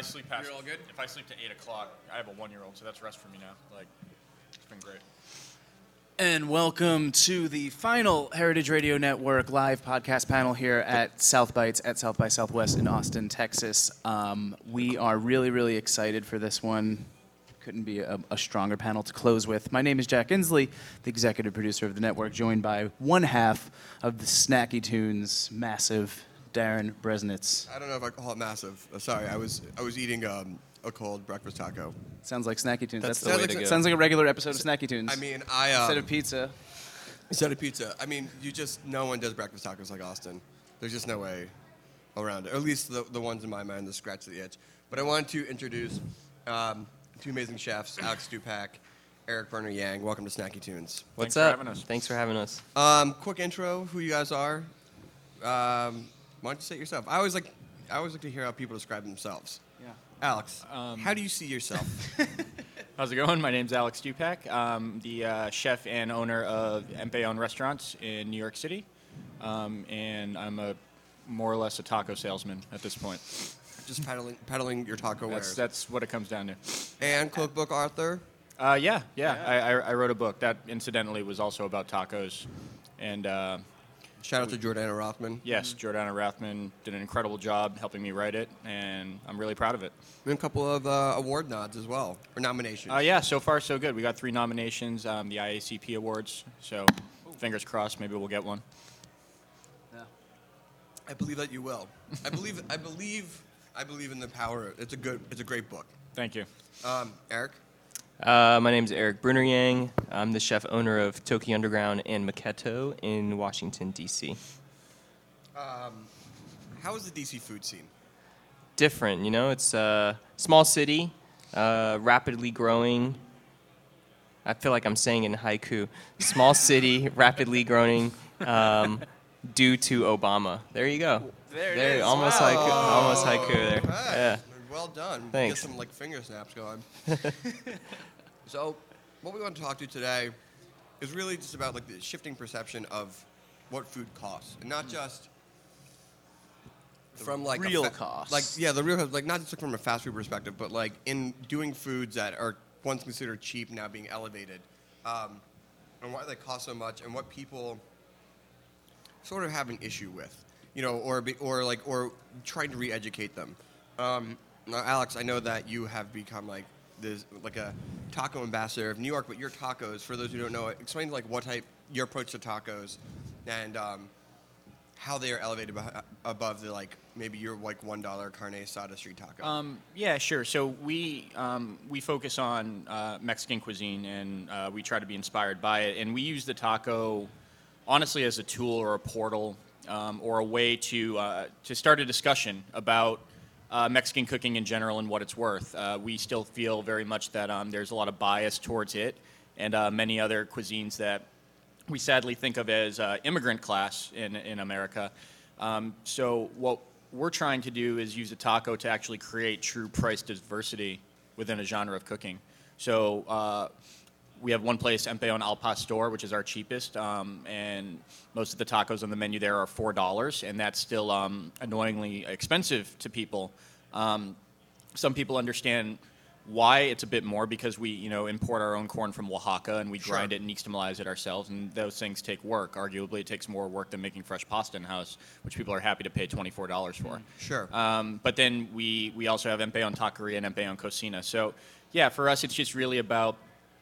sleep past, You're all good? if I sleep to 8 o'clock, I have a 1-year-old, so that's rest for me now. Like, it's been great. And welcome to the final Heritage Radio Network live podcast panel here at South Bites at South by Southwest in Austin, Texas. We are really, really excited for this one. Couldn't be a stronger panel to close with. My name is Jack Inslee, the executive producer of the network, joined by one half of the Snacky Tunes massive Darren Bresnitz. I don't know if I call it massive. Sorry, I was eating a cold breakfast taco. Sounds like Snacky Tunes. That's the way to go. Sounds like a regular episode of Snacky Tunes. I mean, instead of pizza. Instead of pizza. I mean, no one does breakfast tacos like Austin. There's just no way around it. Or at least the ones in my mind that scratch the itch. But I wanted to introduce two amazing chefs, Alex Stupak, Eric Berner Yang. Welcome to Snacky Tunes. What's Thanks for up? having us. Thanks for having us. Quick intro, who you guys are. Why don't you say it yourself? I always like to hear how people describe themselves. Yeah. Alex, how do you see yourself? How's it going? My name's Alex Stupak. I'm the chef and owner of Empeon Restaurants in New York City. And I'm more or less a taco salesman at this point. Just peddling your taco wares. That's what it comes down to. And cookbook author. Yeah. I wrote a book that incidentally was also about tacos. And Shout out to Jordana Rothman. yes, Jordana Rathman did an incredible job helping me write it, and I'm really proud of it. And a couple of award nods as well, or nominations. Yeah, so far so good. We got 3 nominations, the IACP Awards, so fingers crossed, maybe we'll get one. I believe that you will. I believe in the power. It's a great book. Thank you. Eric. My name's Eric Bruner Yang. I'm the chef owner of Toki Underground and Maketo in Washington, D.C. How is the DC food scene? Different, you know, it's a small city, rapidly growing. I feel like I'm saying in haiku. Small city, rapidly growing due to Obama. There you go. There it is. Almost Wow. haiku. Almost haiku there. Right. Yeah. Well done. Thanks. Get some finger snaps going. So, what we want to talk to today is really just about the shifting perception of what food costs, and not just from real costs. The real costs, not just from a fast food perspective, but in doing foods that are once considered cheap now being elevated, and why they cost so much, and what people sort of have an issue with, or trying to re-educate them. Now, Alex, I know that you have become a taco ambassador of New York, but your tacos, for those who don't know, explain what type your approach to tacos, and how they are elevated above the maybe your $1 carne asada street taco. Yeah, sure. So we focus on Mexican cuisine, and we try to be inspired by it, and we use the taco honestly as a tool or a portal or a way to start a discussion about Mexican cooking in general and what it's worth. We still feel very much that there's a lot of bias towards it and many other cuisines that we sadly think of as immigrant class in America. So what we're trying to do is use a taco to actually create true price diversity within a genre of cooking. So we have one place, Empeon Al Pastor, which is our cheapest, and most of the tacos on the menu there are $4, and that's still annoyingly expensive to people. Some people understand why it's a bit more because we, import our own corn from Oaxaca and we grind it and nixtamalize it ourselves, and those things take work. Arguably, it takes more work than making fresh pasta in house, which people are happy to pay $24 for. Sure. But then we also have Empeon Taqueria and Empeon Cocina. So, yeah, for us, it's just really about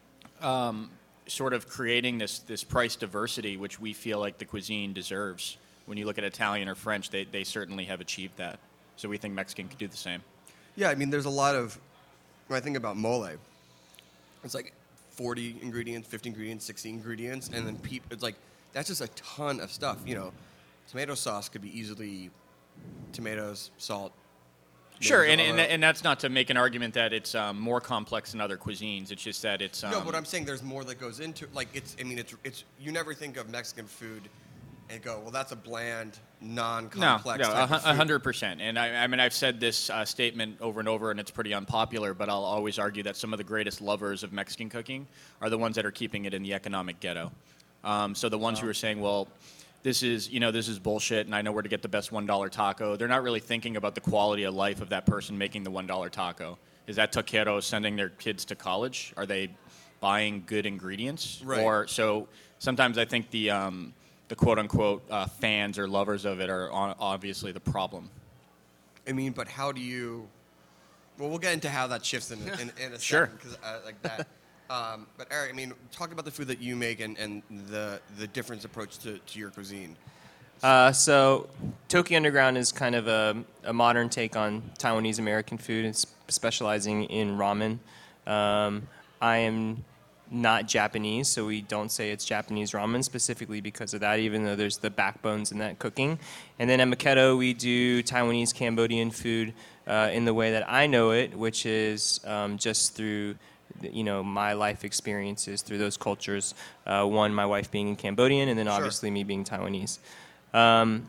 sort of creating this price diversity, which we feel like the cuisine deserves. When you look at Italian or French, they certainly have achieved that. So we think Mexican could do the same. Yeah, I mean, there's a lot of, when I think about mole, it's 40 ingredients, 50 ingredients, 60 ingredients, and then it's that's just a ton of stuff. Tomato sauce could be easily tomatoes, salt. Sure, and that's not to make an argument that it's more complex than other cuisines. It's just that it's... No, but I'm saying there's more that goes into, it's you never think of Mexican food and go, well, that's a bland, non-complex type of food. 100%. And I mean, I've said this statement over and over, and it's pretty unpopular, but I'll always argue that some of the greatest lovers of Mexican cooking are the ones that are keeping it in the economic ghetto. So the ones who are saying, well, this is bullshit, and I know where to get the best $1 taco. They're not really thinking about the quality of life of that person making the $1 taco. Is that taquero sending their kids to college? Are they buying good ingredients? Right. Or so sometimes I think the quote unquote fans or lovers of it are obviously the problem. I mean, but how do you? Well, we'll get into how that shifts in a Sure. second, because like that. But Eric, I mean, talk about the food that you make and the different approach to your cuisine. So Toki Underground is kind of a modern take on Taiwanese American food. It's specializing in ramen. I am not Japanese, so we don't say it's Japanese ramen specifically because of that, even though there's the backbones in that cooking. And then at Makedo, we do Taiwanese Cambodian food in the way that I know it, which is just through my life experiences through those cultures. One, my wife being Cambodian, and then obviously me being Taiwanese. Kind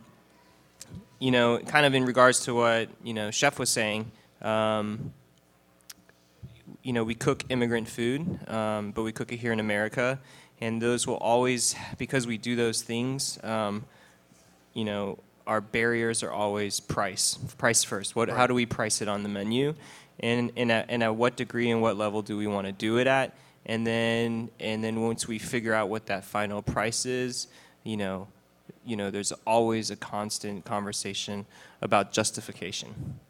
of in regards to what Chef was saying. We cook immigrant food, but we cook it here in America, and those will always, because we do those things, our barriers are always price first. How do we price it on the menu, and at what degree and what level do we want to do it at, and then once we figure out what that final price is, there's always a constant conversation about justification.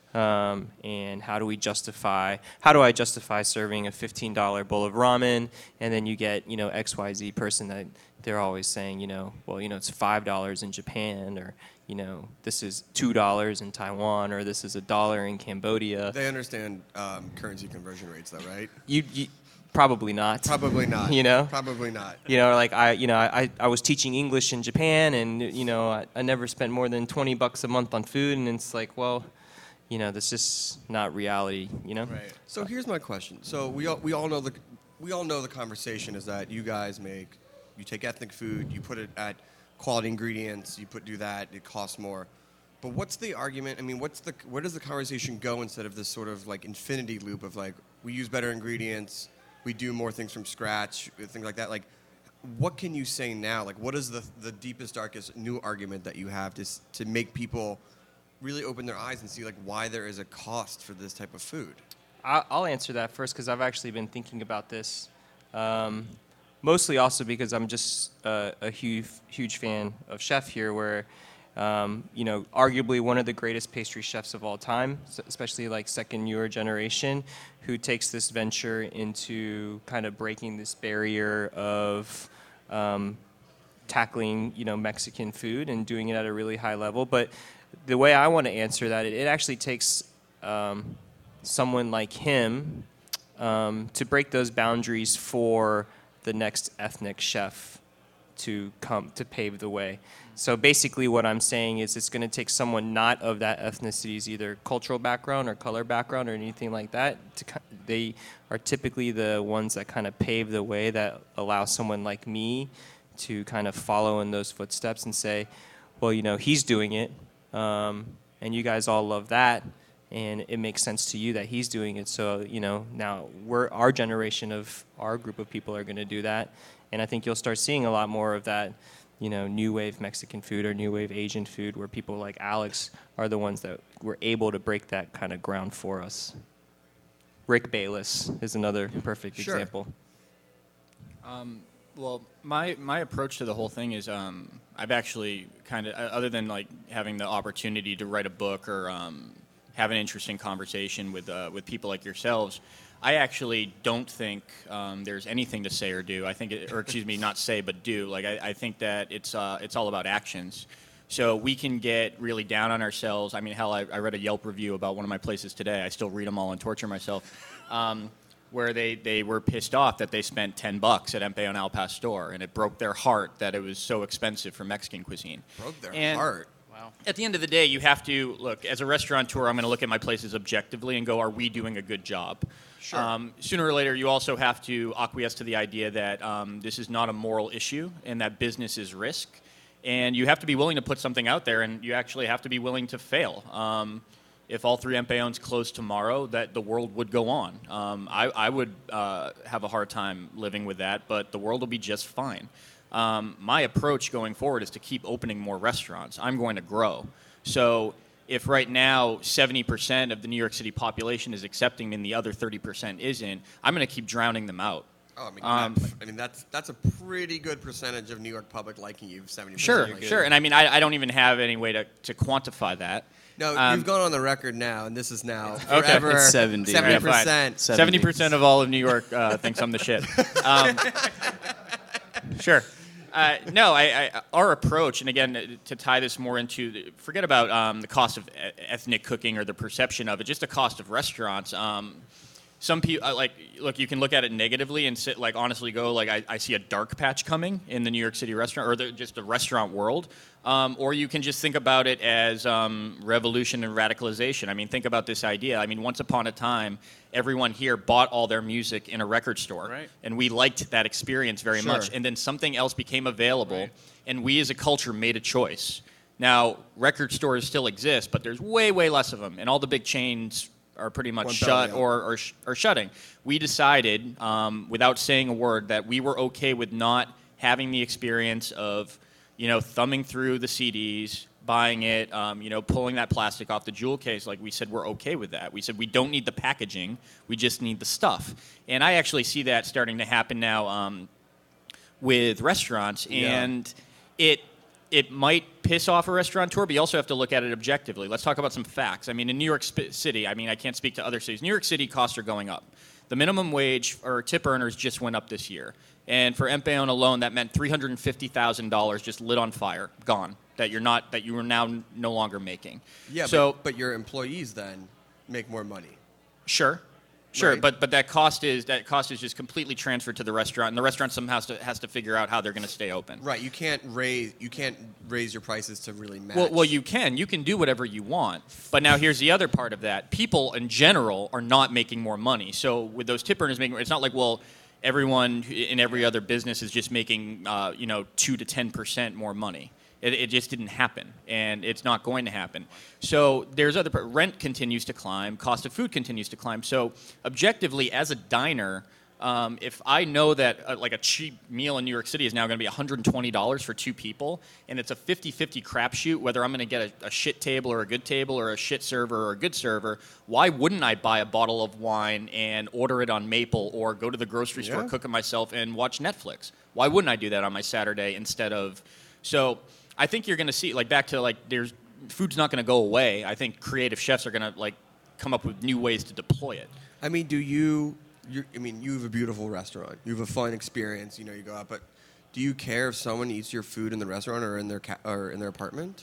And how do I justify serving a $15 bowl of ramen, and then you get, XYZ person that they're always saying, it's $5 in Japan, or, this is $2 in Taiwan, or this is $1 in Cambodia. They understand currency conversion rates, though, right? You probably not. Probably not. Probably not. Like I was teaching English in Japan, and I never spent more than $20 a month on food, and it's like, well, that's just not reality, Right. So here's my question. So we all know the conversation is that you guys you take ethnic food, you put it at quality ingredients, do that, it costs more. But what's the argument? I mean, where does the conversation go instead of this sort of like infinity loop of like, we use better ingredients, we do more things from scratch, things like that? Like, what can you say now? Like, what is the deepest, darkest new argument that you have to make people really open their eyes and see like why there is a cost for this type of food? I'll answer that first because I've actually been thinking about this. Mostly also because I'm just a huge fan of Chef here, where arguably one of the greatest pastry chefs of all time, especially like second newer generation, who takes this venture into kind of breaking this barrier of tackling Mexican food and doing it at a really high level. But the way I want to answer that, it actually takes someone like him to break those boundaries for the next ethnic chef to come to pave the way. So basically what I'm saying is it's going to take someone not of that ethnicity's either cultural background or color background or anything like that. They are typically the ones that kind of pave the way, that allow someone like me to kind of follow in those footsteps and say, well, he's doing it. And you guys all love that, and it makes sense to you that he's doing it. So, now our generation of our group of people are going to do that. And I think you'll start seeing a lot more of that, new wave Mexican food or new wave Asian food, where people like Alex are the ones that were able to break that kind of ground for us. Rick Bayless is another perfect example. Well, my approach to the whole thing is I've actually kind of, other than like having the opportunity to write a book or have an interesting conversation with people like yourselves, I actually don't think there's anything to say or do. I think, not say but do. Like I think that it's all about actions. So we can get really down on ourselves. I mean, hell, I read a Yelp review about one of my places today. I still read them all and torture myself. Where they were pissed off that they spent $10 at Empeon Al Pastor, and it broke their heart that it was so expensive for Mexican cuisine. Broke their heart. Wow. At the end of the day, you have to look, as a restaurateur, I'm going to look at my places objectively and go, are we doing a good job? Sure. Sooner or later, you also have to acquiesce to the idea that this is not a moral issue and that business is risk. And you have to be willing to put something out there, and you actually have to be willing to fail. If all three Empeons closed tomorrow, that the world would go on. I would have a hard time living with that, but the world will be just fine. My approach going forward is to keep opening more restaurants. I'm going to grow. So if right now 70% of the New York City population is accepting and the other 30% isn't, I'm going to keep drowning them out. Oh, I mean, that's a pretty good percentage of New York public liking you, 70%. Sure. And I mean, I don't even have any way to quantify that. No, you've gone on the record now, and this is now Okay. forever. It's 70. 70%. 70% of all of New York thinks I'm the shit. Sure. No, our approach, and again, to tie this more into, forget about the cost of ethnic cooking or the perception of it, just the cost of restaurants. Some people, look, you can look at it negatively and honestly go, I see a dark patch coming in the New York City restaurant, or just the restaurant world. Or you can just think about it as revolution and radicalization. I mean, think about this idea. I mean, once upon a time, everyone here bought all their music in a record store. Right. And we liked that experience very Sure. much. And then something else became available, Right. and we as a culture made a choice. Now, record stores still exist, but there's way, way less of them. And all the big chains are pretty much Went shut belly up. or shutting. We decided, without saying a word, that we were okay with not having the experience of, thumbing through the CDs, buying it, pulling that plastic off the jewel case. Like we said, we're okay with that. We said we don't need the packaging, we just need the stuff. And I actually see that starting to happen now with restaurants, and it might piss off a restaurateur, but you also have to look at it objectively. Let's talk about some facts. I mean, in New York City, I can't speak to other cities. New York City costs are going up. The minimum wage or tip earners just went up this year. And for Empeon alone, that meant $350,000 just lit on fire, gone, that you are now no longer making. Yeah, so, but your employees then make more money. Sure, Right. but that cost is just completely transferred to the restaurant, and the restaurant somehow has to figure out how they're going to stay open. Right. You can't raise your prices to really match. Well, you can do whatever you want, but now here's the other part of that. People in general are not making more money. So with those tip earners making, it's not like, well, everyone in every other business is just making 2 to 10% more money. It just didn't happen, and it's not going to happen. So there's rent continues to climb, cost of food continues to climb. So objectively, as a diner, if I know that a cheap meal in New York City is now going to be $120 for two people, and it's a 50-50 crapshoot whether I'm going to get a shit table or a good table or a shit server or a good server, why wouldn't I buy a bottle of wine and order it on Maple or go to the grocery store, cook it myself, and watch Netflix? Why wouldn't I do that on my Saturday instead of... So I think you're going to see, back to, there's food's not going to go away. I think creative chefs are going to, come up with new ways to deploy it. I mean, you have a beautiful restaurant. You have a fun experience. You go out, but do you care if someone eats your food in the restaurant or in their apartment?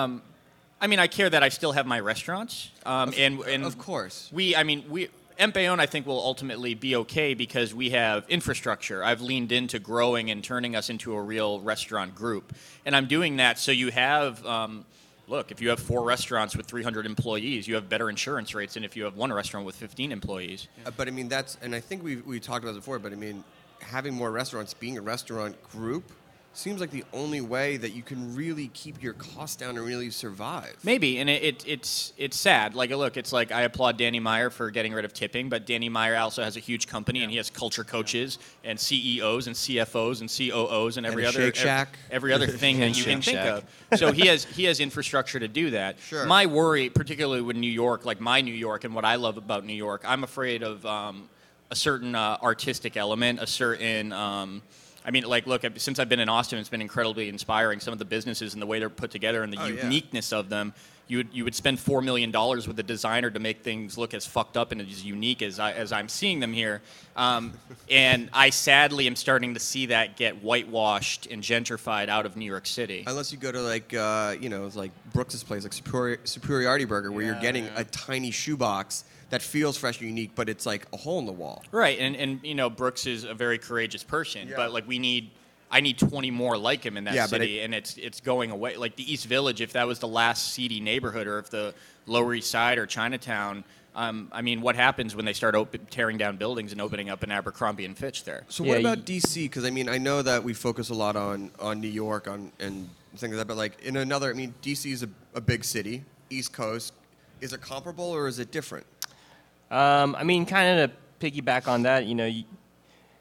I care that I still have my restaurants. And of course. Empeon, I think, will ultimately be okay because we have infrastructure. I've leaned into growing and turning us into a real restaurant group. And I'm doing that so you have, if you have 4 restaurants with 300 employees, you have better insurance rates than if you have one restaurant with 15 employees. But and I think we talked about this before, but having more restaurants, being a restaurant group, seems like the only way that you can really keep your costs down and really survive. Maybe, and it's sad. It's like I applaud Danny Meyer for getting rid of tipping, but Danny Meyer also has a huge company, and he has culture coaches and CEOs and CFOs and COOs and every other Shake Shack. every other thing that you can think of. So he has infrastructure to do that. Sure. My worry, particularly with New York, my New York, and what I love about New York, I'm afraid of a certain artistic element, a certain. Since I've been in Austin, it's been incredibly inspiring. Some of the businesses and the way they're put together and the uniqueness of them. You would spend $4 million with a designer to make things look as fucked up and as unique as I'm seeing them here. And I sadly am starting to see that get whitewashed and gentrified out of New York City. Unless you go to it's like Brooks's place, like Superiority Burger, where you're getting a tiny shoebox that feels fresh and unique, but it's like a hole in the wall. Right, and Brooks is a very courageous person, but I need 20 more like him in that city, and it's going away. Like the East Village, if that was the last seedy neighborhood, or if the Lower East Side or Chinatown, what happens when they start tearing down buildings and opening up an Abercrombie and Fitch there? So what about DC? Because I know that we focus a lot on New York and things like that, but in another, DC is a big city, East Coast. Is it comparable or is it different? Kind of to piggyback on that,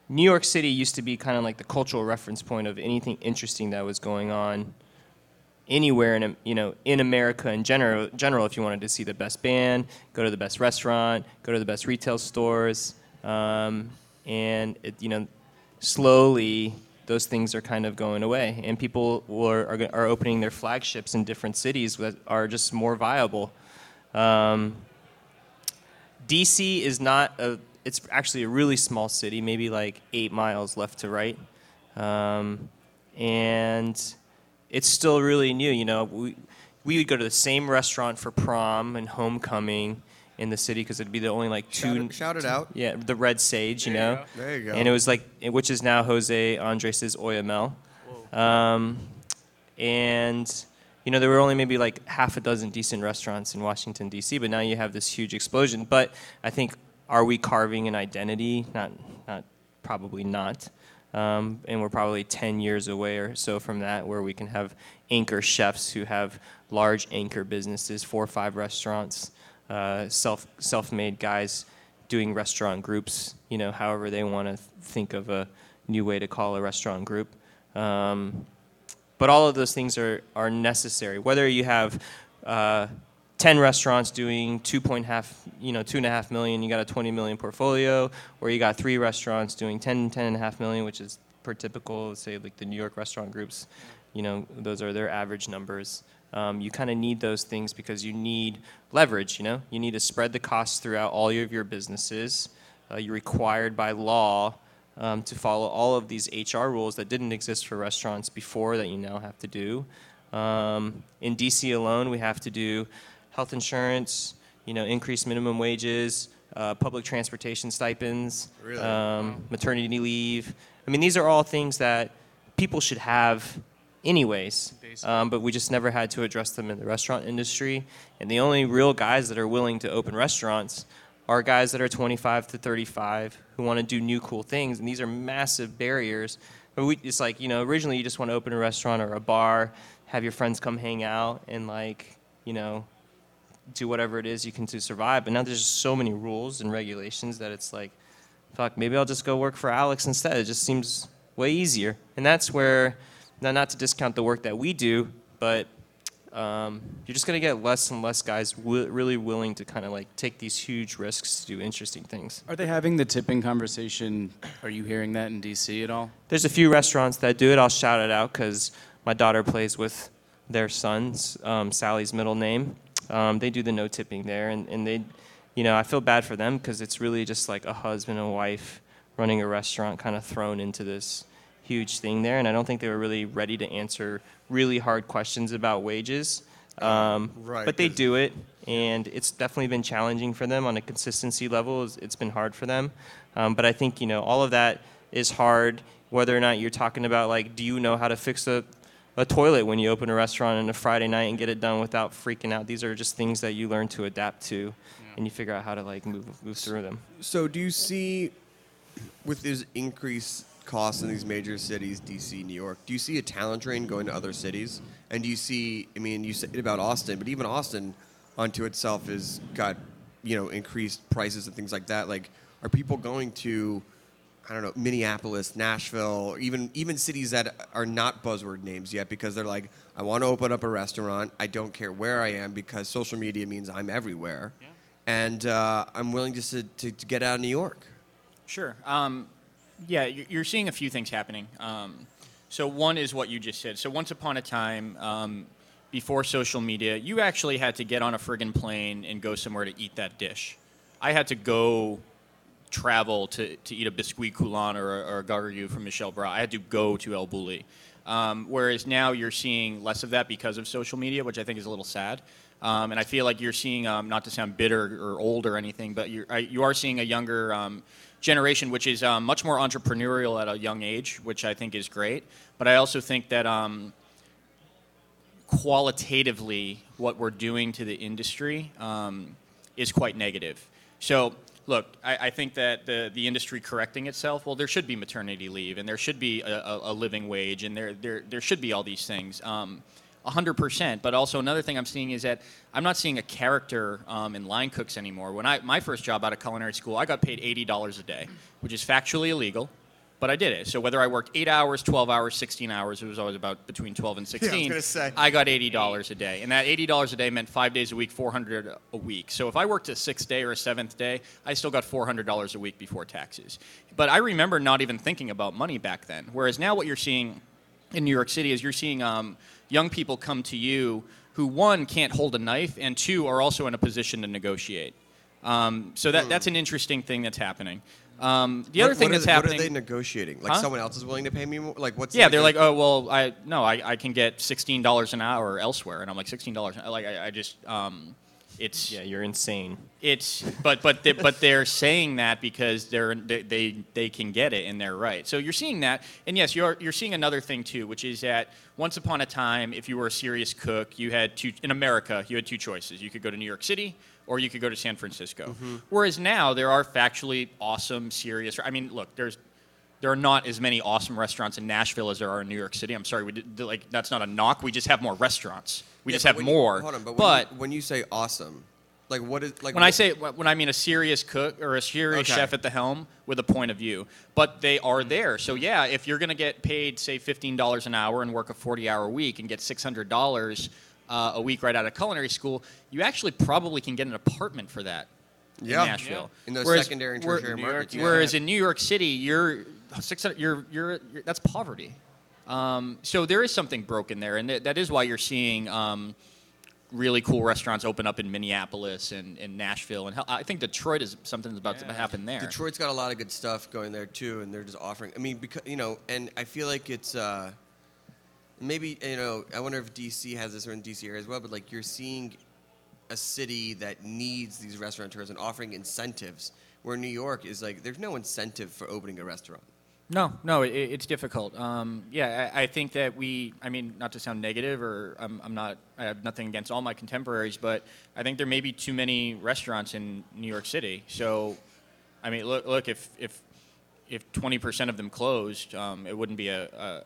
New York City used to be kind of like the cultural reference point of anything interesting that was going on anywhere in America in general. If you wanted to see the best band, go to the best restaurant, go to the best retail stores, and slowly those things are kind of going away, and people are opening their flagships in different cities that are just more viable. DC is it's actually a really small city, maybe like 8 miles left to right. And it's still really new. We would go to the same restaurant for prom and homecoming in the city because it'd be the only like two. Shout it out. Yeah, the Red Sage, There you go. And it was which is now Jose Andres' Oyamel. And there were only maybe like half a dozen decent restaurants in Washington, D.C., but now you have this huge explosion. But I think, are we carving an identity? Not probably not. And we're probably 10 years away or so from that, where we can have anchor chefs who have large anchor businesses, 4 or 5 restaurants, self-made guys doing restaurant groups, however they want to think of a new way to call a restaurant group. But all of those things are necessary. Whether you have 10 restaurants doing 2.5 million, you got a 20 million portfolio, or you got 3 restaurants doing 10.5 million, which is per typical, say like the New York restaurant groups, those are their average numbers. You kind of need those things because you need leverage, You need to spread the costs throughout all of your businesses. You're required by law to follow all of these HR rules that didn't exist for restaurants before that you now have to do. In D.C. alone, we have to do health insurance, increased minimum wages, public transportation stipends, Really? maternity leave. I mean, these are all things that people should have anyways, but we just never had to address them in the restaurant industry. And the only real guys that are willing to open restaurants are guys that are 25 to 35 who want to do new cool things, and these are massive barriers. But it's like, originally you just want to open a restaurant or a bar, have your friends come hang out, and do whatever it is you can to survive. But now there's just so many rules and regulations that it's like, fuck, maybe I'll just go work for Alex instead. It just seems way easier. And that's where, now not to discount the work that we do, but you're just going to get less and less guys really willing to kind of like take these huge risks to do interesting things. Are they having the tipping conversation? Are you hearing that in D.C. at all? There's a few restaurants that do it. I'll shout it out because my daughter plays with their sons, Sally's middle name. They do the no tipping there, and they, I feel bad for them because it's really just like a husband and wife running a restaurant kind of thrown into this huge thing there, and I don't think they were really ready to answer really hard questions about wages. Right. But they do it, and it's definitely been challenging for them on a consistency level. It's been hard for them. But I think, all of that is hard, whether or not you're talking about, like, do you know how to fix a toilet when you open a restaurant on a Friday night and get it done without freaking out. These are just things that you learn to adapt to, and you figure out how to like move through them. So do you see, with this increased costs in these major cities, DC, New York, do you see a talent drain going to other cities? And do you see, you said about Austin, but even Austin onto itself has got, increased prices and things like that. Like, are people going to, I don't know, Minneapolis, Nashville, even cities that are not buzzword names yet because they're like, I want to open up a restaurant. I don't care where I am because social media means I'm everywhere. Yeah. And I'm willing just to get out of New York. Sure. Yeah, you're seeing a few things happening. So one is what you just said. So once upon a time, before social media, you actually had to get on a friggin' plane and go somewhere to eat that dish. I had to go travel to eat a biscuit coulant or a gargouille from Michel Bras. I had to go to El Bulli. Whereas now you're seeing less of that because of social media, which I think is a little sad. And I feel like you're seeing, not to sound bitter or old or anything, but you are seeing a younger generation, which is much more entrepreneurial at a young age, which I think is great. But I also think that qualitatively, what we're doing to the industry is quite negative. So, look, I think that the industry correcting itself, well, there should be maternity leave, and there should be a living wage, and there should be all these things. 100%. But also another thing I'm seeing is that I'm not seeing a character in line cooks anymore. When my first job out of culinary school, I got paid $80 a day, which is factually illegal. but I did it. So whether I worked 8 hours, 12 hours, 16 hours, it was always about between 12 and 16. gonna say. I got $80 a day, and that $80 a day meant 5 days a week, $400 a week. So if I worked a 6th day or a 7th day, I still got $400 a week before taxes. But I remember not even thinking about money back then. Whereas now what you're seeing in New York City is you're seeing young people come to you who, one, can't hold a knife, and two, are also in a position to negotiate. So that's an interesting thing that's happening. The other thing that's happening. What are they negotiating? Like someone else is willing to pay me more? Like what's? Yeah, like they're like, oh well, I can get $16 an hour elsewhere, and I'm like $16. Like I just, it's Yeah, you're insane. it's but they're saying that because they can get it and they're right. So you're seeing that, and yes, you're seeing another thing too, which is that once upon a time, if you were a serious cook, you had in America you had two choices. You could go to New York City or you could go to San Francisco. Whereas now there are factually awesome, serious. I mean, look, there are not as many awesome restaurants in Nashville as there are in New York City. I'm sorry, that's not a knock. We just have more restaurants. We just have more. Hold on, but when you say awesome, like what is like? When I mean a serious cook or a serious chef at the helm with a point of view, but they are there. So yeah, if you're going to get paid say $15 an hour and work a 40-hour week and get $600 a week right out of culinary school, you actually probably can get an apartment for that in Nashville. In those secondary and tertiary markets. Whereas in New York City, you're that's poverty. So there is something broken there, and that is why you're seeing really cool restaurants open up in Minneapolis and Nashville, and I think Detroit is something that's about to happen there. Detroit's got a lot of good stuff going there too, and they're just offering. I mean, because and I feel like it's maybe I wonder if DC has this or in DC area as well, but like you're seeing a city that needs these restaurateurs and offering incentives, where New York is like there's no incentive for opening a restaurant. No, it's difficult. I think that not to sound negative, or I have nothing against all my contemporaries, but I think there may be too many restaurants in New York City. So, I mean, look, if 20% of them closed, it wouldn't be a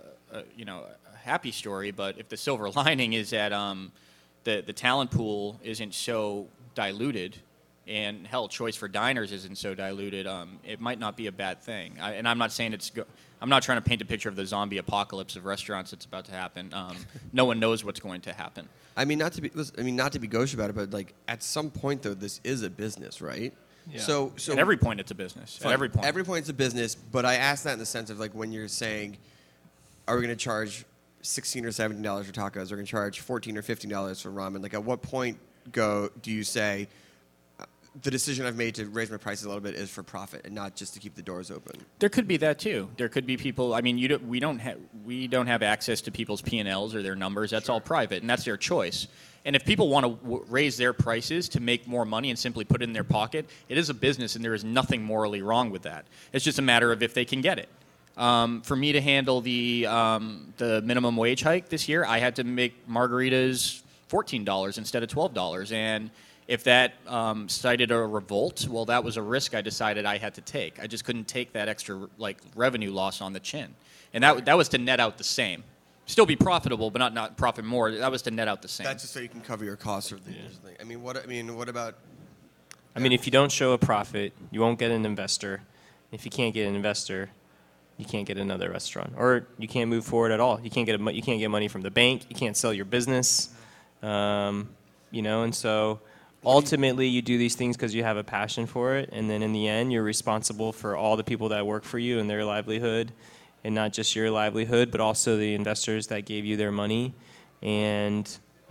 happy story. But if the silver lining is that the talent pool isn't so diluted, and hell, choice for diners isn't so diluted, it might not be a bad thing. And I'm not saying I'm not trying to paint a picture of the zombie apocalypse of restaurants that's about to happen. No one knows what's going to happen. I mean, not to be gauche about it, but like at some point though, this is a business, right? Yeah. So at every point, it's a business. fine. At every point. Every point it's a business. But I asked that in the sense of like when you're saying, are we going to charge $16 or $17 for tacos? We're going to charge $14 or $15 for ramen. Like at what point do you say, the decision I've made to raise my prices a little bit is for profit and not just to keep the doors open? There could be that too. There could be people. I mean, we don't have access to people's P&Ls or their numbers. That's all private, and that's their choice. And if people want to raise their prices to make more money and simply put it in their pocket, it is a business, and there is nothing morally wrong with that. It's just a matter of if they can get it. For me to handle the minimum wage hike this year, I had to make margaritas $14 instead of $12, and if that cited a revolt, well, that was a risk I decided I had to take. I just couldn't take that extra revenue loss on the chin, and that was to net out the same. Still be profitable, but not profit more. That was to net out the same. That's just so you can cover your costs or the thing. I mean, what about? I mean, if you don't show a profit, you won't get an investor. If you can't get an investor, you can't get another restaurant, or you can't move forward at all. You can't get money from the bank. You can't sell your business. And so. Ultimately, you do these things because you have a passion for it, and then in the end, you're responsible for all the people that work for you and their livelihood, and not just your livelihood, but also the investors that gave you their money. And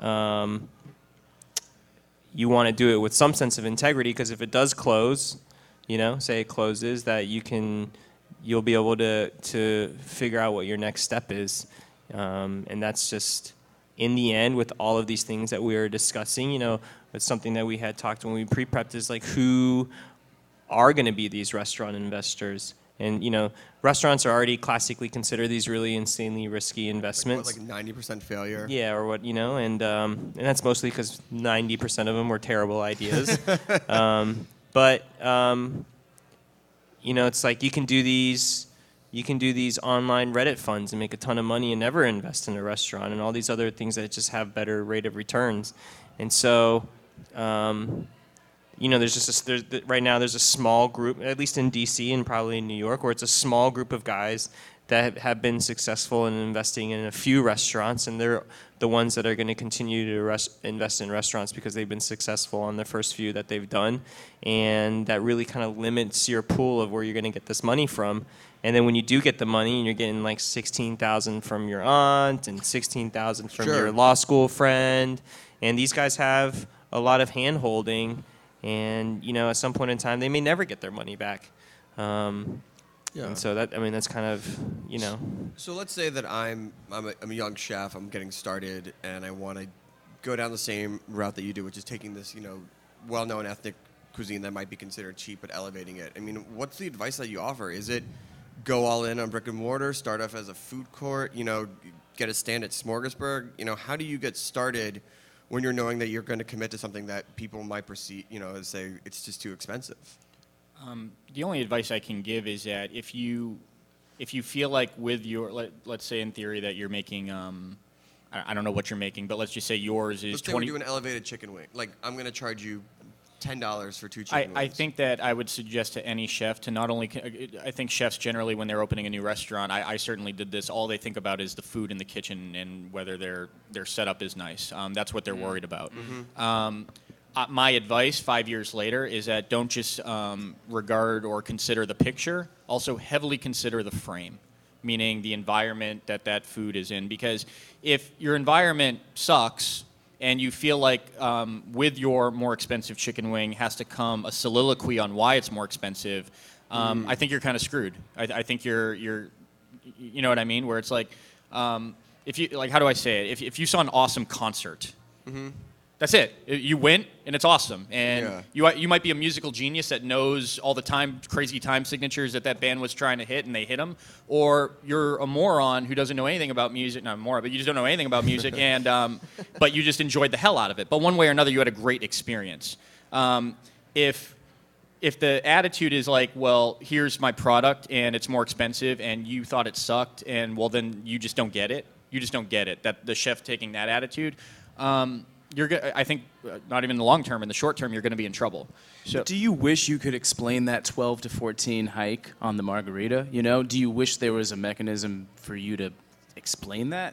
you want to do it with some sense of integrity, because if it does close, say it closes, that you'll be able to figure out what your next step is, and that's just. In the end, with all of these things that we were discussing, it's something that we had talked when we pre-prepped is like who are going to be these restaurant investors. And, restaurants are already classically considered these really insanely risky investments. Like 90% failure? Yeah, or what, and that's mostly because 90% of them were terrible ideas. But it's like you can do these online Reddit funds and make a ton of money and never invest in a restaurant, and all these other things that just have better rate of returns. And so, there's just right now there's a small group, at least in DC and probably in New York, where it's a small group of guys that have been successful in investing in a few restaurants, and they're the ones that are going to continue to invest in restaurants because they've been successful on the first few that they've done, and that really kind of limits your pool of where you're going to get this money from. And then when you do get the money, and you're getting like $16,000 from your aunt and $16,000 from your law school friend, and these guys have a lot of hand holding, and at some point in time they may never get their money back. And so that's kind of, So let's say that I'm a young chef. I'm getting started, and I want to go down the same route that you do, which is taking this well-known ethnic cuisine that might be considered cheap, but elevating it. I mean, what's the advice that you offer? Is it go all in on brick and mortar, start off as a food court, get a stand at Smorgasburg? How do you get started when you're knowing that you're going to commit to something that people might perceive, as say it's just too expensive? The only advice I can give is that if you feel like with your, let's say in theory that you're making, I don't know what you're making, but let's just say yours is Let's say 20. we're doing an elevated chicken wing. Like, I'm going to charge you $10 for 2 chicken wings. I think that I would suggest to any chef to not only, I think chefs generally when they're opening a new restaurant, I certainly did this, all they think about is the food in the kitchen and whether their setup is nice. That's what they're worried about. My advice 5 years later is that don't just regard or consider the picture, also heavily consider the frame, meaning the environment that food is in. Because if your environment sucks and you feel like with your more expensive chicken wing has to come a soliloquy on why it's more expensive, I think you're kind of screwed. I think you're, you know what I mean? Where it's like, if you, like, how do I say it? If you saw an awesome concert, that's it. You went, and it's awesome. And you might be a musical genius that knows all the crazy time signatures that band was trying to hit, and they hit them. Or you're a moron who doesn't know anything about music. Not a moron, but you just don't know anything about music, and but you just enjoyed the hell out of it. But one way or another, you had a great experience. If the attitude is like, well, here's my product, and it's more expensive, and you thought it sucked, and well, then you just don't get it. You just don't get it. That the chef taking that attitude. I think not even in the long term, in the short term, you're going to be in trouble. So, do you wish you could explain that 12 to 14 hike on the margarita? Do you wish there was a mechanism for you to explain that?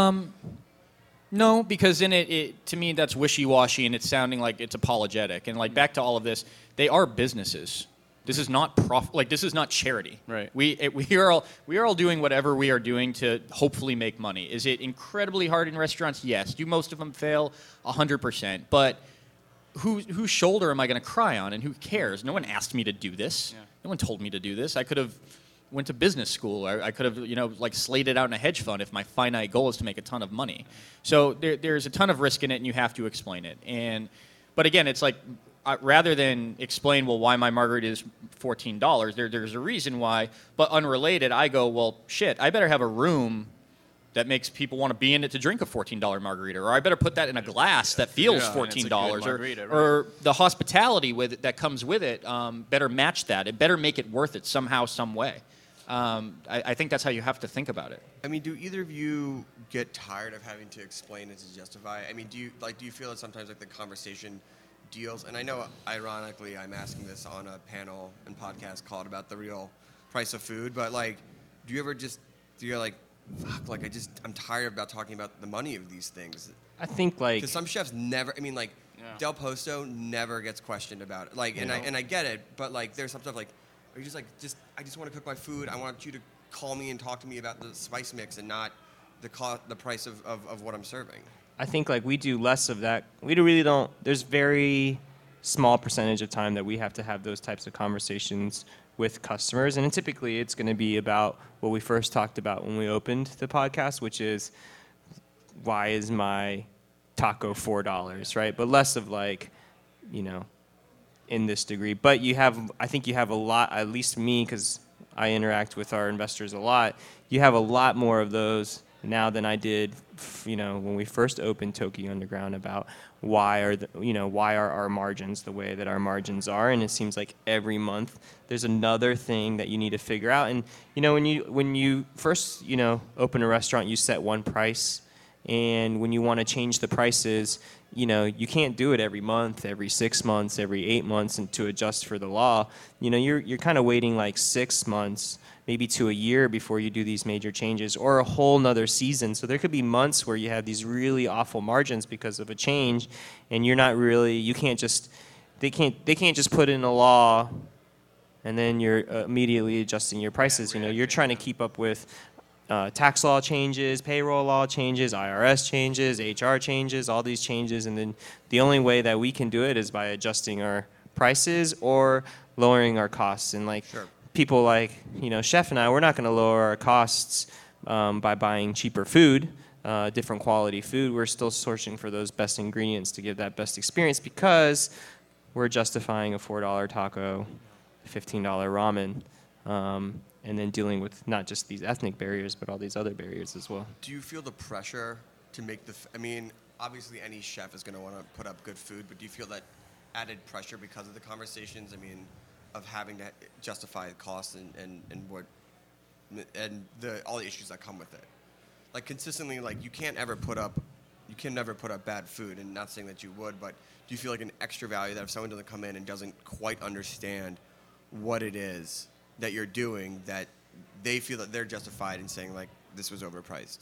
No, because then it to me that's wishy-washy and it's sounding like it's apologetic. And like back to all of this, they are businesses. This is not this is not charity. Right. We are all doing whatever we are doing to hopefully make money. Is it incredibly hard in restaurants? Yes. Do most of them fail? 100%. But whose shoulder am I going to cry on, and who cares? No one asked me to do this. Yeah. No one told me to do this. I could have went to business school. I could have slayed it out in a hedge fund if my finite goal is to make a ton of money. So there's a ton of risk in it, and you have to explain it. But again, it's like, rather than explain, well, why my margarita is $14, there's a reason why. But unrelated, I go, well, shit, I better have a room that makes people want to be in it to drink a $14 margarita, or I better put that in a glass that feels $14, or the hospitality that comes with it better match that. It better make it worth it somehow, some way. I think that's how you have to think about it. I mean, do either of you get tired of having to explain and to justify? I mean, do you feel that sometimes the conversation deals, and I know ironically I'm asking this on a panel and podcast called about the real price of food, but do you ever you're like, fuck, I'm tired about talking about the money of these things? I think because some chefs never, Del Posto never gets questioned about it. And I get it, but there's some stuff are you just I just want to cook my food. I want you to call me and talk to me about the spice mix and not the price of what I'm serving. I think we do less of that. We really don't. There's very small percentage of time that we have to have those types of conversations with customers, and typically it's going to be about what we first talked about when we opened the podcast, which is why is my taco $4, right? But less of in this degree. But I think you have a lot, at least me, because I interact with our investors a lot. You have a lot more of those now than I did, when we first opened Tokyo Underground, about why are our margins the way that our margins are, and it seems like every month there's another thing that you need to figure out. And when you first open a restaurant, you set one price, And when you want to change the prices, you can't do it every month, every 6 months, every 8 months, and to adjust for the law. You're kind of waiting like 6 months, maybe to a year before you do these major changes, or a whole nother season. So there could be months where you have these really awful margins because of a change, and they can't just put in a law and then you're immediately adjusting your prices. You're trying to keep up with tax law changes, payroll law changes, IRS changes, HR changes, all these changes, and then the only way that we can do it is by adjusting our prices or lowering our costs. And people like Chef and I, we're not going to lower our costs by buying cheaper food, different quality food. We're still sourcing for those best ingredients to give that best experience because we're justifying a $4 taco, $15 ramen. And then dealing with not just these ethnic barriers, but all these other barriers as well. Do you feel the pressure to make obviously any chef is going to want to put up good food, but do you feel that added pressure because of the conversations, of having to justify the costs and all the issues that come with it? Like consistently, you can never put up bad food, and not saying that you would, but do you feel like an extra value that if someone doesn't come in and doesn't quite understand what it is that you're doing, that they feel that they're justified in saying this was overpriced?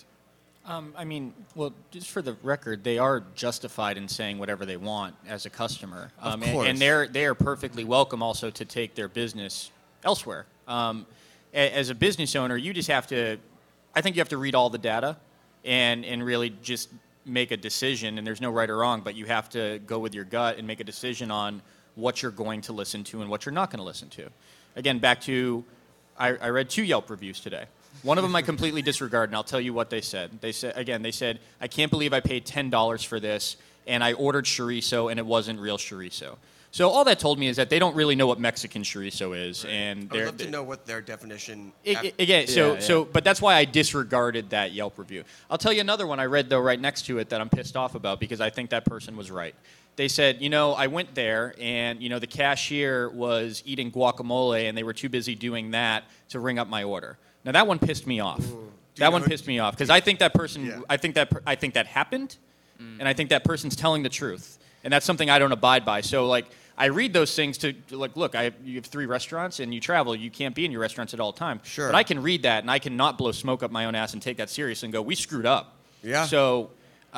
Well, just for the record, they are justified in saying whatever they want as a customer, Of course. and they are perfectly welcome also to take their business elsewhere. As a business owner, you just have to. I think you have to read all the data, and really just make a decision. And there's no right or wrong, but you have to go with your gut and make a decision on what you're going to listen to and what you're not going to listen to. Again, back to, I read 2 Yelp reviews today. One of them I completely disregard, and I'll tell you what they said. They said, I can't believe I paid $10 for this, and I ordered chorizo, and it wasn't real chorizo. So all that told me is that they don't really know what Mexican chorizo is. Right. And I would love to know what their definition... But that's why I disregarded that Yelp review. I'll tell you another one I read, though, right next to it that I'm pissed off about because I think that person was right. They said, I went there, and, the cashier was eating guacamole, and they were too busy doing that to ring up my order. Now, that one pissed me off. That one pissed me off because I think that person, Yeah. I think that happened, and I think that person's telling the truth. And that's something I don't abide by. So, I read those things to, look, you have 3 restaurants, and you travel. You can't be in your restaurants at all time. Sure. But I can read that, and I cannot blow smoke up my own ass and take that serious and go, we screwed up. Yeah. So,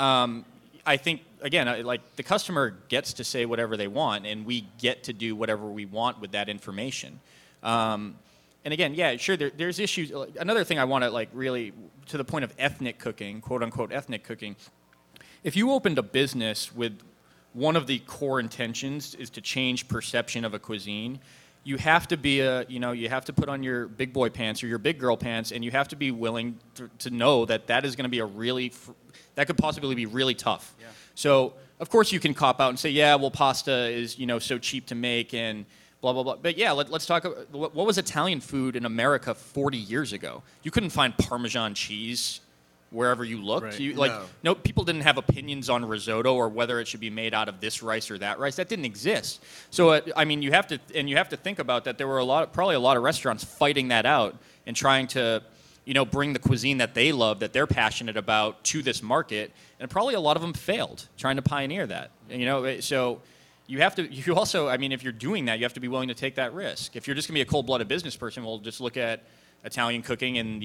I think, again, the customer gets to say whatever they want, and we get to do whatever we want with that information. And again, yeah, sure, there's issues. Another thing I want to, really, to the point of ethnic cooking, quote-unquote ethnic cooking, if you opened a business with one of the core intentions is to change perception of a cuisine, you have to be you have to put on your big boy pants or your big girl pants, and you have to be willing to know that is going to be that could possibly be really tough. Yeah. So, of course, you can cop out and say, yeah, well, pasta is, so cheap to make and blah, blah, blah. But, yeah, let's talk about what was Italian food in America 40 years ago? You couldn't find Parmesan cheese wherever you looked. Right. No, people didn't have opinions on risotto or whether it should be made out of this rice or that rice. That didn't exist. So, you have to think about that. There were probably a lot of restaurants fighting that out and trying to bring the cuisine that they love, that they're passionate about, to this market, and probably a lot of them failed trying to pioneer that. So you also, if you're doing that, you have to be willing to take that risk. If you're just going to be a cold-blooded business person, well, just look at Italian cooking and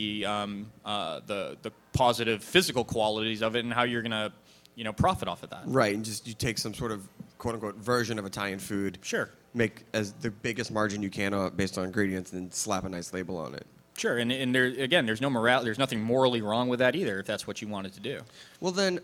the positive physical qualities of it and how you're going to profit off of that. Right, and just you take some sort of quote-unquote version of Italian food. Sure. Make as the biggest margin you can based on ingredients, and then slap a nice label on it. Sure, and there's no there's nothing morally wrong with that either if that's what you wanted to do. Well, then,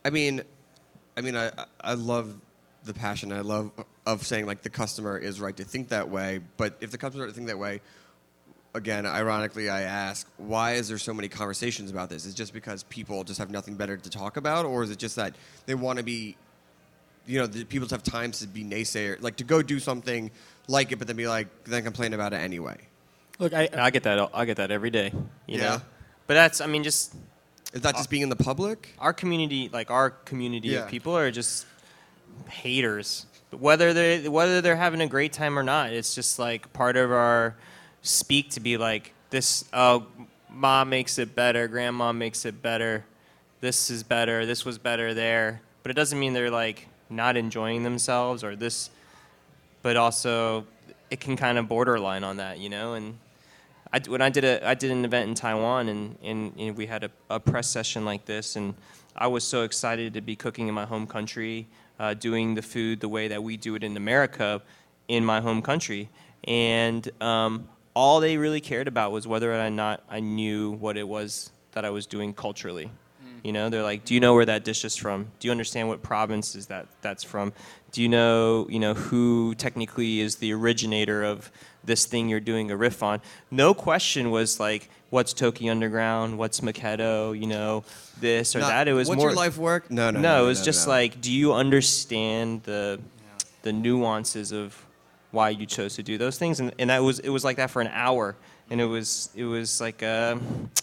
I love the passion. I love of saying the customer is right to think that way. But if the customer is right to think that way, again, ironically, I ask, why is there so many conversations about this? Is it just because people just have nothing better to talk about, or is it just that they want to be, people just have time to be naysayer, to go do something like it, but then complain about it anyway? Look, I get that. I get that every day. You Yeah. know? But that's, just Is that just being in the public? our community. Our community Yeah. of people are just haters. Whether they're having a great time or not, it's just part of our speak to be this. Oh, mom makes it better. Grandma makes it better. this is better, this was better there. But it doesn't mean they're like not enjoying themselves or this, but also it can kind of borderline on that, you know. And when I did an event in Taiwan, and we had a press session like this, and I was so excited to be cooking in my home country, doing the food the way that we do it in America, in my home country, and all they really cared about was whether or not I knew what it was that I was doing culturally. You know, they're like, do you know where that dish is from? Do you understand what province is that's from? Do you know, who technically is the originator of this thing you're doing a riff on? No question was like, what's Toki Underground? What's Makedo? This or that. It was what's more. your life work? No. No, it was just like, do you understand the nuances of why you chose to do those things? And it was like that for an hour, and it was like a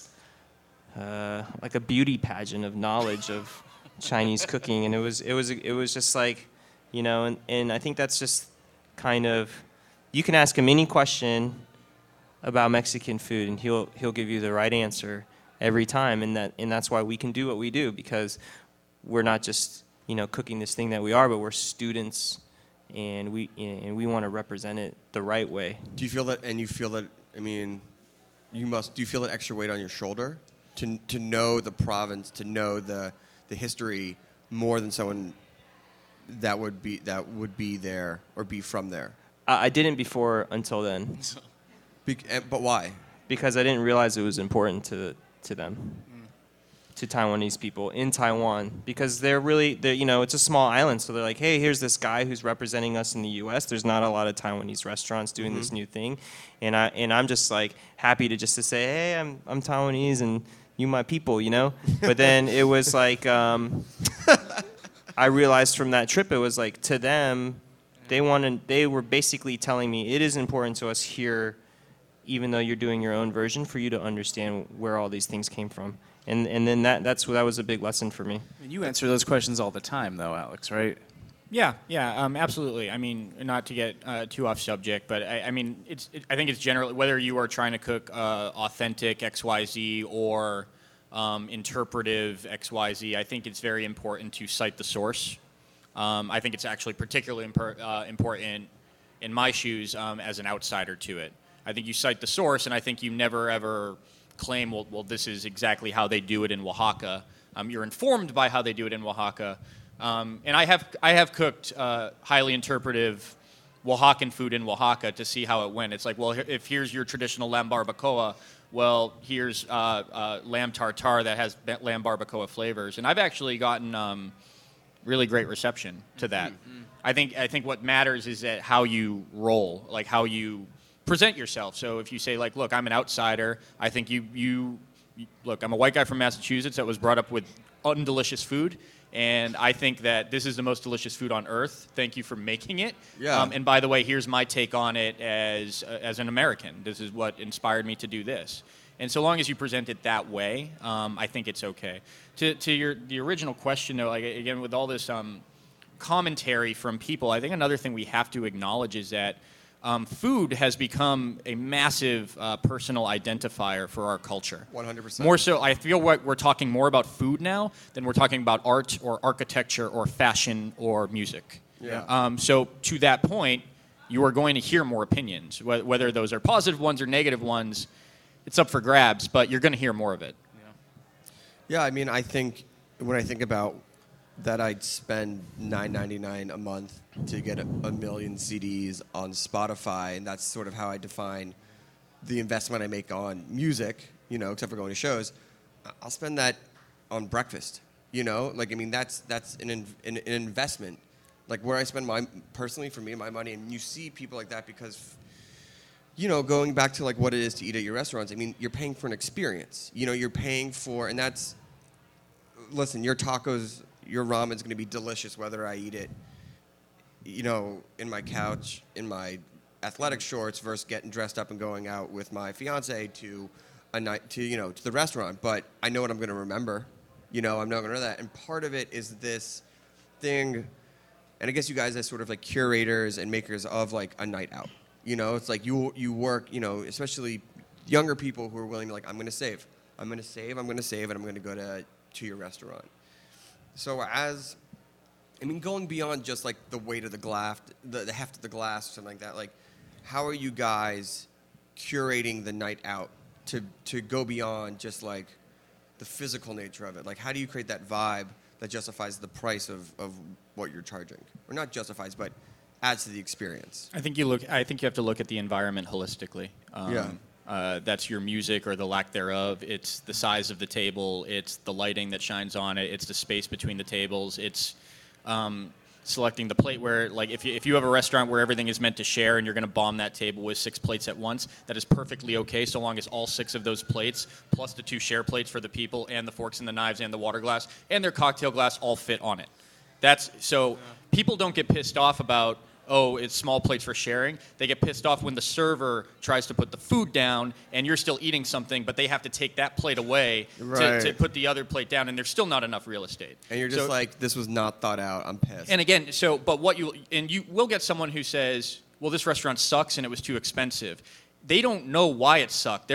beauty pageant of knowledge of Chinese cooking, and it was just like, and I think that's just kind of, you can ask him any question about Mexican food, and he'll give you the right answer every time, and that's why we can do what we do, because we're not just cooking this thing that we are, but we're students, and we want to represent it the right way. Do you feel that? And you feel that? I mean, do you feel that extra weight on your shoulder to know the province, to know the history more than someone that would be there or be from there? I didn't before until then. But why? Because I didn't realize it was important to them, to Taiwanese people in Taiwan, because they're it's a small island, so they're like, hey, here's this guy who's representing us in the U.S. There's not a lot of Taiwanese restaurants doing this new thing, and I'm just like happy to say, hey, I'm Taiwanese and you my people, But then it was like I realized from that trip, it was like, to them, they were basically telling me, it is important to us here, even though you're doing your own version, for you to understand where all these things came from. And then that was a big lesson for me. And you answer those questions all the time, though, Alex, right? Yeah, absolutely. I mean, not to get too off subject, but I think it's generally, whether you are trying to cook authentic XYZ or interpretive XYZ, I think it's very important to cite the source. I think it's actually particularly important in my shoes as an outsider to it. I think you cite the source, and I think you never ever claim, well, this is exactly how they do it in Oaxaca. You're informed by how they do it in Oaxaca. And I have cooked highly interpretive Oaxacan food in Oaxaca to see how it went. It's like, well, if here's your traditional lamb barbacoa, well, here's lamb tartare that has lamb barbacoa flavors. And I've actually gotten really great reception to that. I think what matters is that how you roll, like how you present yourself. So if you say, like, look, I'm an outsider, I think you look, I'm a white guy from Massachusetts that was brought up with undelicious food, and I think that this is the most delicious food on earth. Thank you for making it. Yeah. And by the way, here's my take on it as an American. This is what inspired me to do this. And so long as you present it that way, I think it's okay. To the original question, though, like, again, with all this commentary from people, I think another thing we have to acknowledge is that food has become a massive personal identifier for our culture. 100%. More so, I feel like we're talking more about food now than we're talking about art or architecture or fashion or music. Yeah. So to that point, you are going to hear more opinions. Whether those are positive ones or negative ones, it's up for grabs, but you're going to hear more of it. Yeah, I mean, I think when I think about that, I'd spend $9.99 a month to get a million CDs on Spotify, and that's sort of how I define the investment I make on music, except for going to shows. I'll spend that on breakfast, Like, I mean, that's an investment. Like, where I spend personally, for me, my money, and you see people like that because, going back to, like, what it is to eat at your restaurants, I mean, you're paying for an experience. You're paying for, and that's, listen, your tacos, your ramen's going to be delicious whether I eat it, in my couch, in my athletic shorts, versus getting dressed up and going out with my fiance to a night to the restaurant. But I know what I'm going to remember. I'm not going to know that. And part of it is this thing, and I guess you guys as sort of like curators and makers of like a night out. It's like you work, especially younger people who are willing to, like, I'm going to save, and I'm going to go to to your restaurant. So going beyond just like the weight of the glass, the heft of the glass, or something like that, like how are you guys curating the night out to go beyond just like the physical nature of it? Like, how do you create that vibe that justifies the price of what you're charging, or not justifies, but adds to the experience? I think you have to look at the environment holistically. That's your music or the lack thereof. It's the size of the table. It's the lighting that shines on it. It's the space between the tables. It's selecting the plate where, like, if you have a restaurant where everything is meant to share and you're going to bomb that table with 6 plates at once, that is perfectly okay so long as all 6 of those plates, plus the 2 share plates for the people and the forks and the knives and the water glass and their cocktail glass all fit on it. People don't get pissed off about, oh, it's small plates for sharing. They get pissed off when the server tries to put the food down and you're still eating something, but they have to take that plate away to put the other plate down, and there's still not enough real estate. And you're just like, this was not thought out. I'm pissed. And again, you will get someone who says, well, this restaurant sucks and it was too expensive. They don't know why it sucked.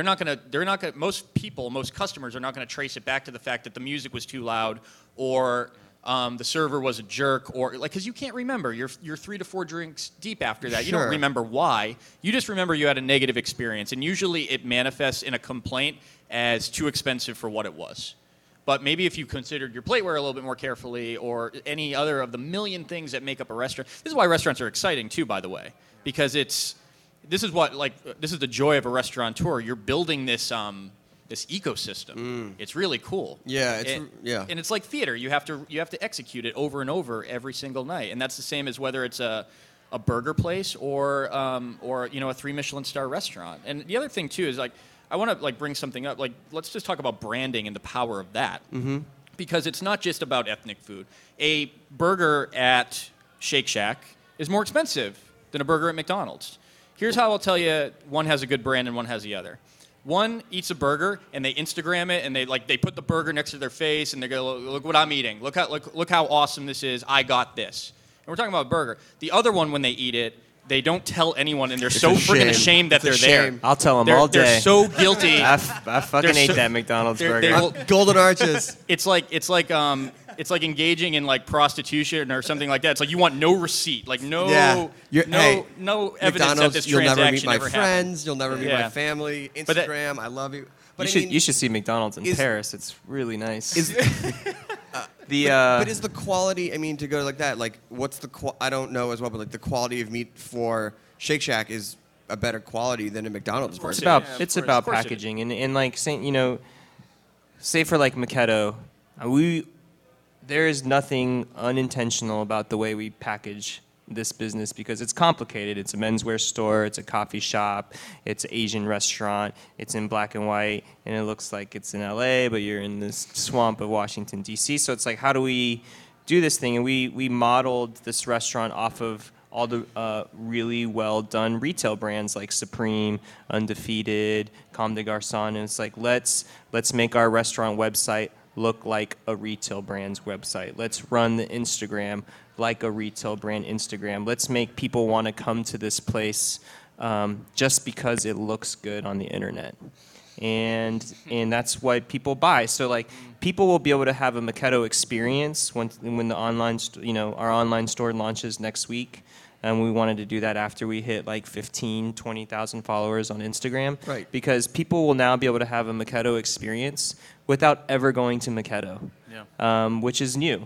Most customers are not going to trace it back to the fact that the music was too loud or the server was a jerk, or like, because you can't remember. You're 3 to 4 drinks deep after that. You don't remember why. You just remember you had a negative experience, and usually it manifests in a complaint as too expensive for what it was. But maybe if you considered your plateware a little bit more carefully, or any other of the million things that make up a restaurant. This is why restaurants are exciting too, by the way, because this is the joy of a restaurateur. You're building this ecosystem. It's really cool. Yeah, and it's like theater. You have to execute it over and over every single night, and that's the same as whether it's a burger place or a 3 Michelin star restaurant. And the other thing too is, like, I want to bring something up. Like, let's just talk about branding and the power of that, because it's not just about ethnic food. A burger at Shake Shack is more expensive than a burger at McDonald's. Here's how I'll tell you: one has a good brand and one has the other. One eats a burger and they Instagram it, and they put the burger next to their face and they go, look what I'm eating. Look how awesome this is. I got this. And we're talking about a burger. The other one, when they eat it, they don't tell anyone, and they're so freaking ashamed that they're there. I'll tell them all day. They're so guilty. I fucking ate that McDonald's burger. Golden Arches. It's like engaging in like prostitution or something like that. It's like you want no receipt, like no evidence that this you'll never meet transaction my ever friends. happened. You'll never meet my family. Instagram, I love you. But you should see McDonald's in Paris. It's really nice. But is the quality? I mean, to go like that, like, what's the? I don't know as well, but like the quality of meat for Shake Shack is a better quality than a McDonald's burger. It's about packaging and like saying, say for like Miketto, there is nothing unintentional about the way we package this business, because it's complicated. It's a menswear store, it's a coffee shop, it's an Asian restaurant, it's in black and white, and it looks like it's in LA, but you're in this swamp of Washington, D.C. So it's like, how do we do this thing? And we modeled this restaurant off of all the really well done retail brands like Supreme, Undefeated, Comme des Garçons, and it's like, let's make our restaurant website look like a retail brand's website. Let's run the Instagram like a retail brand Instagram. Let's make people want to come to this place just because it looks good on the internet. And that's why people buy. So like, people will be able to have a Miketto experience when the online our online store launches next week. And we wanted to do that after we hit like 20,000 followers on Instagram. Right. Because people will now be able to have a Miketto experience without ever going to Miketto. Yeah. Which is new,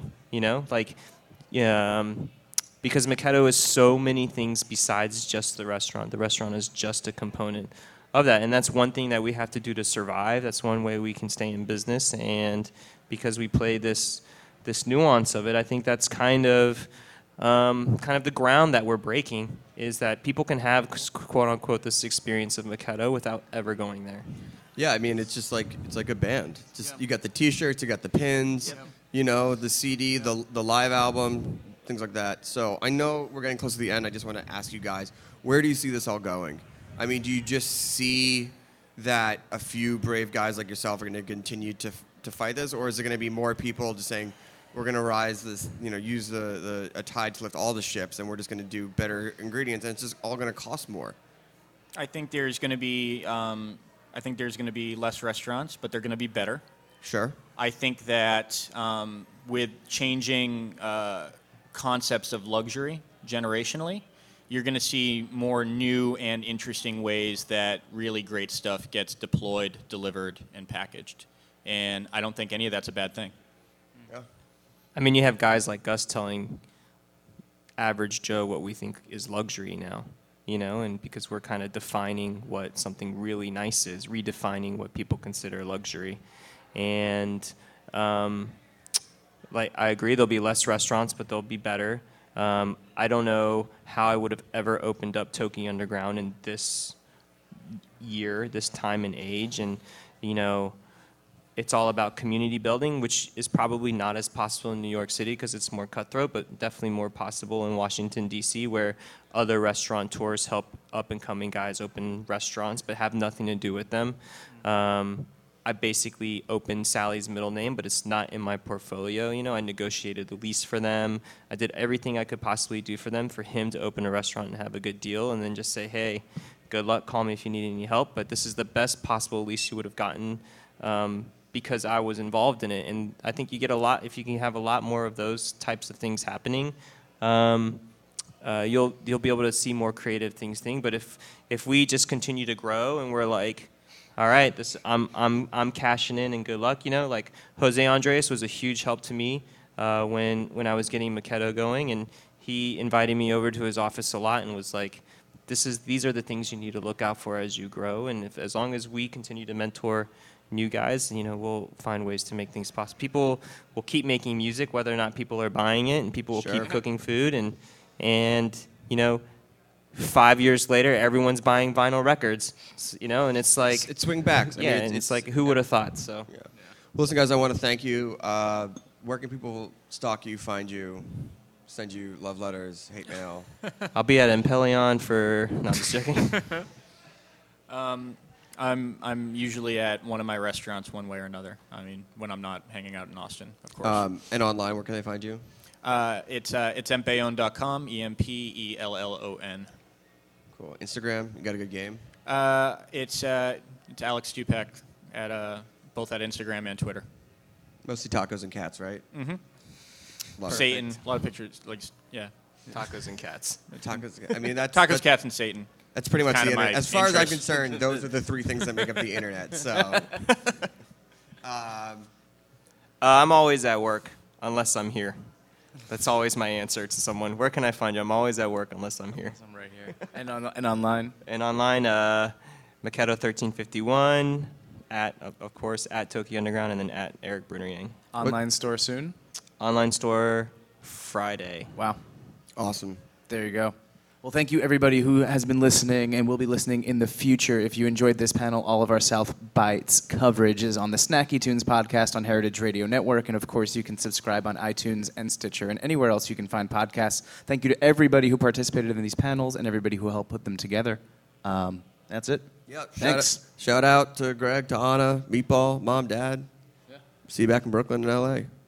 because Miketto is so many things besides just the restaurant. The restaurant is just a component of that. And that's one thing that we have to do to survive. That's one way we can stay in business. And because we play this nuance of it, I think that's kind of the ground that we're breaking, is that people can have, quote unquote, this experience of Miketto without ever going there. Yeah, I mean, it's like a band. You got the T-shirts, you got the pins, the CD, the live album, things like that. So I know we're getting close to the end. I just want to ask you guys, where do you see this all going? I mean, do you just see that a few brave guys like yourself are going to continue to fight this, or is it going to be more people just saying, we're going to rise this, use a tide to lift all the ships, and we're just going to do better ingredients, and it's just all going to cost more? I think there's going to be less restaurants, but they're going to be better. Sure. I think that with changing concepts of luxury generationally, you're going to see more new and interesting ways that really great stuff gets deployed, delivered, and packaged. And I don't think any of that's a bad thing. Yeah. I mean, you have guys like us telling average Joe what we think is luxury now, you know, and because we're kind of defining what something really nice is, redefining what people consider luxury. And like, I agree, there'll be less restaurants, but they'll be better. I don't know how I would have ever opened up Tokyo Underground in this year, this time and age. And, you know, it's all about community building, which is probably not as possible in New York City because it's more cutthroat, but definitely more possible in Washington, D.C., where other restaurateurs help up-and-coming guys open restaurants but have nothing to do with them. I basically opened Sally's middle name, but it's not in my portfolio. You know, I negotiated the lease for them. I did everything I could possibly do for them for him to open a restaurant and have a good deal, and then just say, hey, good luck, call me if you need any help. But this is the best possible lease you would have gotten because I was involved in it. And I think you get a lot, if you can have a lot more of those types of things happening, you'll be able to see more creative things. But if we just continue to grow and we're like, all right, I'm cashing in and good luck. You know, like Jose Andres was a huge help to me when I was getting Makedo going, and he invited me over to his office a lot and was like, these are the things you need to look out for as you grow, and as long as we continue to mentor new guys, you know, we'll find ways to make things possible. People will keep making music whether or not people are buying it, and people will Sure. keep cooking food, and you know, 5 years later, everyone's buying vinyl records, you know, and it's like, It's swing back. yeah, and it's like, who would have thought? So, Yeah. Well, listen, guys, I want to thank you. Where can people stalk you, find you, send you love letters, hate mail? I'll be at Empelion for. No, I'm just joking. I'm usually at one of my restaurants one way or another. I mean, when I'm not hanging out in Austin, of course. And online, where can they find you? It's empellon.com, EMPELLON. Cool. Instagram, you got a good game? It's Alex Stupek at both at Instagram and Twitter. Mostly tacos and cats, right? Mm-hmm. Satan, a lot of pictures, like yeah. Tacos and cats. Tacos. I mean, that's Tacos, that's, cats, and Satan. that's pretty much the kinda internet. my As far as I'm interest. concerned, those are the three things that make up the internet. So, I'm always at work unless I'm here. That's always my answer to someone. Where can I find you? I'm always at work unless I'm here. I'm right here. And online. And online, Makedo1351, of course, at Tokyo Underground, and then at Eric Brunner Yang. Online store soon. Online store Friday. Wow. awesome. There you go. Well, thank you, everybody who has been listening and will be listening in the future. If you enjoyed this panel, all of our South Bites coverage is on the Snacky Tunes podcast on Heritage Radio Network. And, of course, you can subscribe on iTunes and Stitcher and anywhere else you can find podcasts. Thank you to everybody who participated in these panels and everybody who helped put them together. That's it. Yeah. Thanks. Shout out to Greg, to Anna, Meatball, Mom, Dad. Yeah. See you back in Brooklyn and LA.